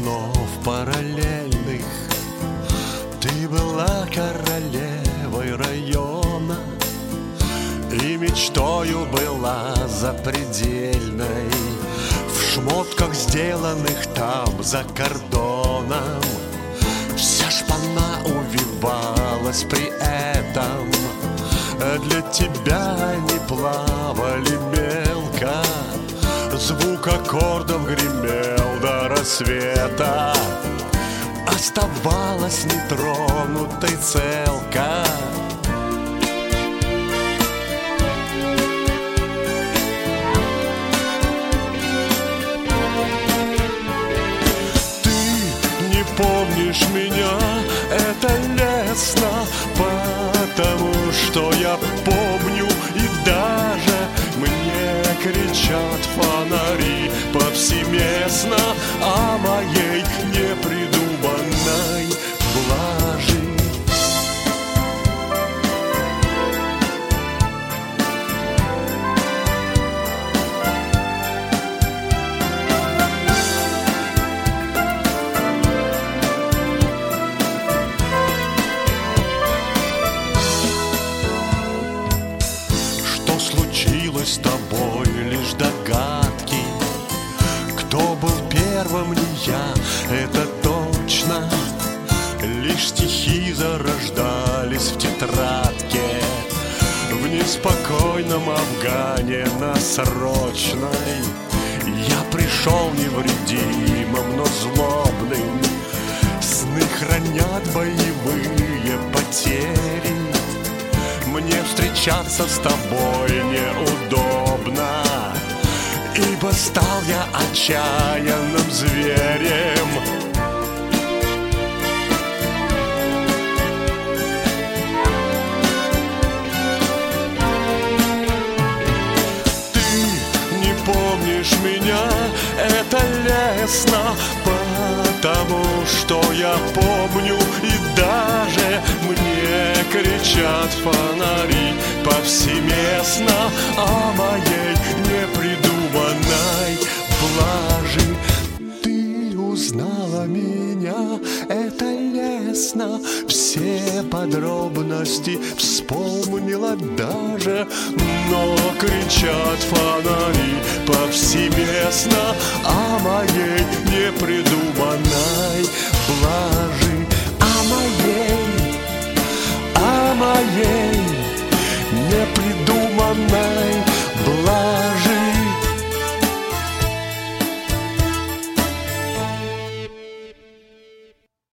снов параллельных. Ты была королевой района, и мечтою была запредельной. В шмотках, сделанных там за кордоном, вся шпана увивалась при этом. Для тебя не плавали мелко, звук аккордов гремел до рассвета. Оставалась нетронутой целка. Ты не помнишь меня, это лестно, потому что я помню, и даже мне кричат фонари повсеместно о моей непридуманной блажи. Что случилось с тобой, лишь догадки. Кто был первым, не я, это точно. Лишь стихи зарождались в тетрадке в неспокойном Афгане на Срочной. Я пришел невредимым, но злобным. Сны хранят боевые потери. Мне встречаться с тобой неудобно, ибо стал я отчаянным зверем. Ты не помнишь меня, это лестно, потому что я помню, и даже мне кричат фонари повсеместно о моей непридуманной блажи. Ты узнала меня, это лестно, все подробности вспомнила даже, но кричат фонари повсеместно о моей непридуманной блажи. О моей непридуманной